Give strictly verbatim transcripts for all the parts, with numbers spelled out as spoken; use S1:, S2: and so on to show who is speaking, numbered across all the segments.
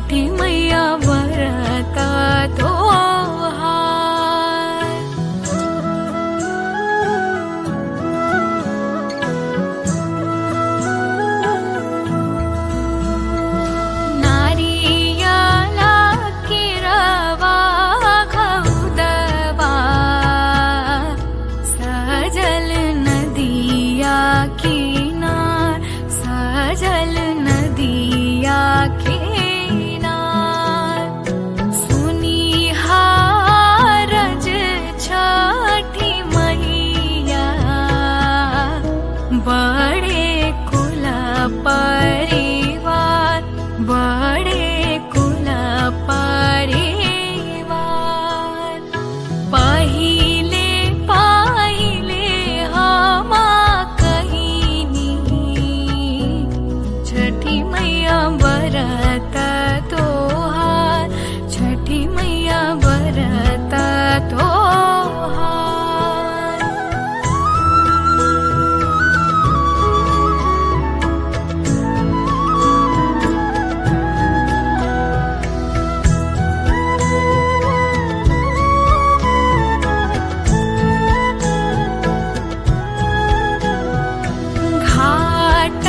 S1: छठी मैया व्रत तोहार। नारियला केरवा घउदवा सजल नदिया किनार, सजल नदिया किनार। सुनी हारज छठी मैया बड़े कुल परिवार, बड़े कुल परिवार। पहिले पहिले हम कहिनी छठी मैया व्रत तोहार, छठी मैया व्रत तोहार। घाट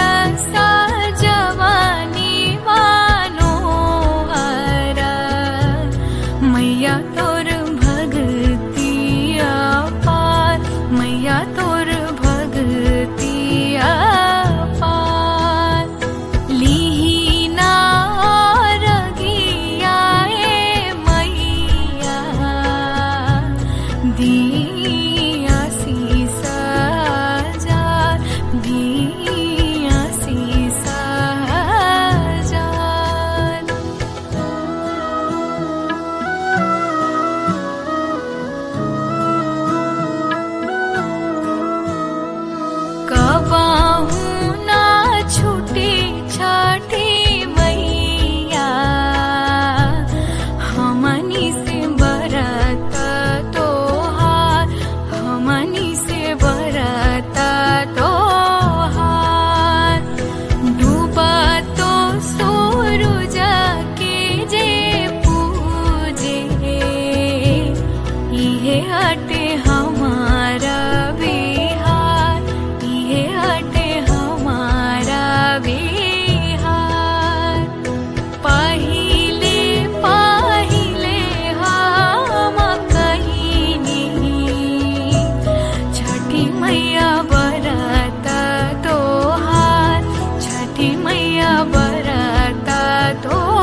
S1: सजवनी मनोहर, मैया तोर भगती अपार, मैया तोर भगती अपार। लीना रगिया ए मैया दिया शीस हजार, दिया शीस हजार। कबाहू ना छूटी छठी मैया हमनी से व्रत तोहार, हमनी से व्रत तोहार। डूबा तो सूरज के जे पूजे, इहे हटे हमारा बिहार, इहे हटे हमारा बिहार। पहिले पहिले हम कहिनी छठी मैया व्रत तोहार, छठी मैया व्रत तोहार।